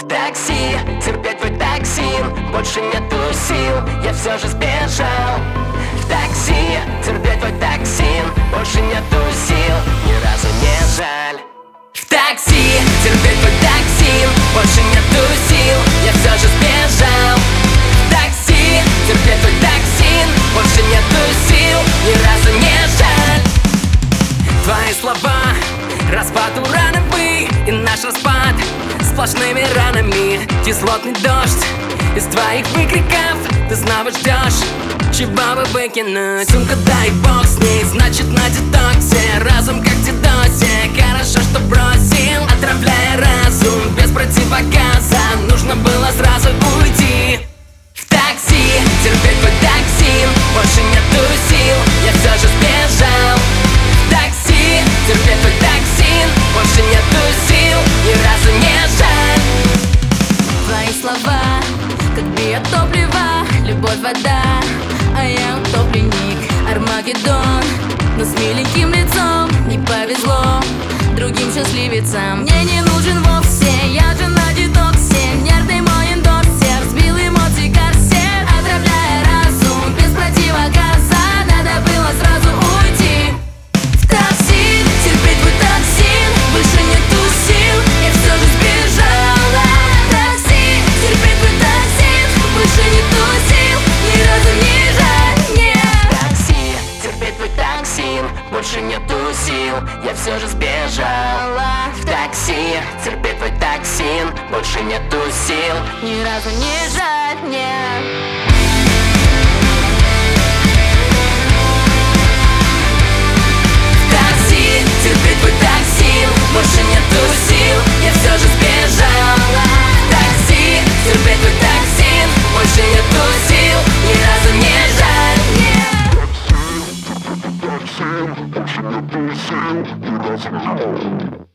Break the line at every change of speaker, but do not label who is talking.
такси, терпеть твой токсин, больше нету сил, я все же сбежал. В такси, терпеть твой токсин, больше нету сил, ни разу не жаль. В такси, терпеть твой токсин, больше нету сил, я все же сбежал. В такси, терпеть твой токсин, больше нету сил, ни разу не жаль. Твои слова, распад урановый, и наш распад сплошными ранами. Кислотный дождь из твоих выкриков, ты снова ждешь, чего бы выкинуть. Сумка, дай бог с ней, значит на детоксе. Разум как в дедосе, хорошо, что бросил, отравляя разум без противогаза. Нужно было сразу уйти. В такси, терпеть твой токсин, больше нету сил, я все же сбежал. В такси, терпеть твой токсин, больше нету сил, ни разу не жаль.
Твои слова, как биотопливо, любовь, вода, а я утопленник, Армагеддон. Но с миленьким лицом не повезло другим счастливицам. Мне не нужен вовсе, я же на детоксе. Нервный мой эндорсер сбил эмоции корсет, отравляя разум без противогаза. Надо было сразу уйти. В такси, терпеть твой токсин, больше нету сил, я все же сбежала. В такси, терпеть твой токсин, больше нету сил, ни разу не жаль, нет.
В такси, терпеть твой токсин, больше нету сил, я все же сбежала. В такси, терпеть твой токсин, больше нету сил,
Ни разу не жаль, нет.
В такси, терпеть твой токсин, больше нету сил, я все же сбежала. В такси, терпеть твой токсин, больше нету сил, ни разу не жаль.
Больше нету сил, ни разу не жаль.